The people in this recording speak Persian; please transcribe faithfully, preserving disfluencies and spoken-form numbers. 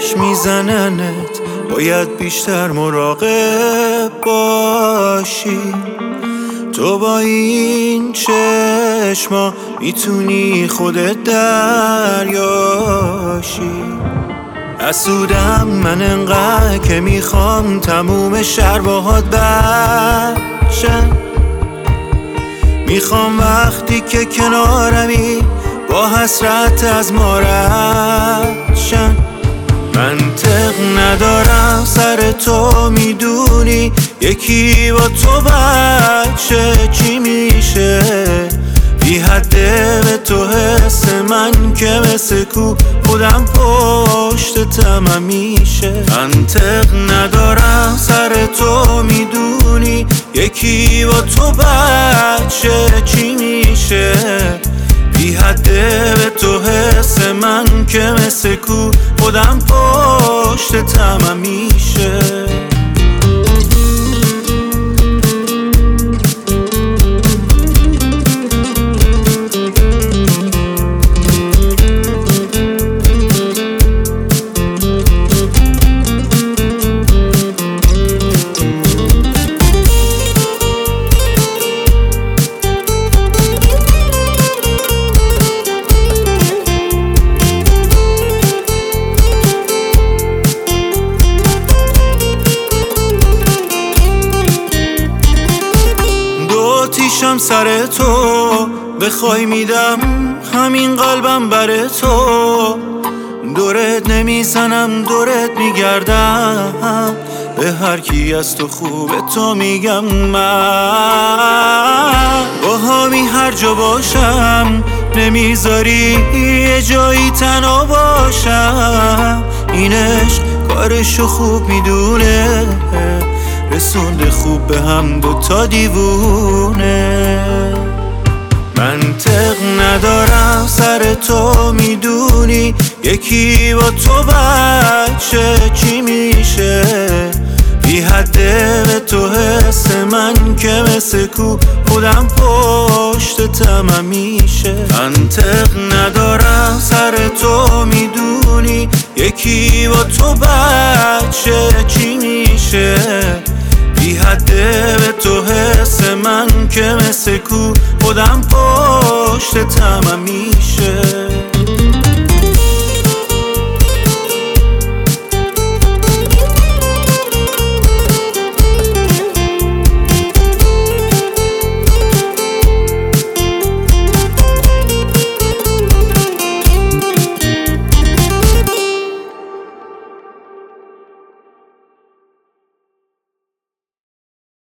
آتش میزننت، باید بیشتر مراقب باشی. تو با این چشما میتونی خودت دریاشی. حسودم من انقدر که میخوام تموم شهر باهات بچن. میخوام وقتی که کنارمی با حسرت از ما رد شن. منطق ندارم سر تو میدونی، یکی با تو بچه چی میشه؟ بی حده به تو حس من که مثل کو خودم پشت تمام میشه. منطق ندارم سر تو میدونی، یکی با تو بچه چی میشه؟ بی حده به تو حس من که مثل کو خودم پشت تمام میشه. آتیشم سر تو بخوای میدم همین قلبم بر تو. دورت نمیزنم دورت میگردم، به هر کی از تو خوبه تو میگم. من با همی هر جا باشم نمیذاری یه جایی تنها باشم. اینش کارشو خوب میدونه، رسونده خوب به هم دوتا دیوونه. منطق ندارم سر تو میدونی، یکی با تو بچه چی میشه؟ بی حده به تو حس من که مثل کو خودم پشت تمام میشه. منطق ندارم سر تو میدونی، یکی با تو بچه چی میشه؟ بی حده به تو حس من که مثل کو خودم پشت تمام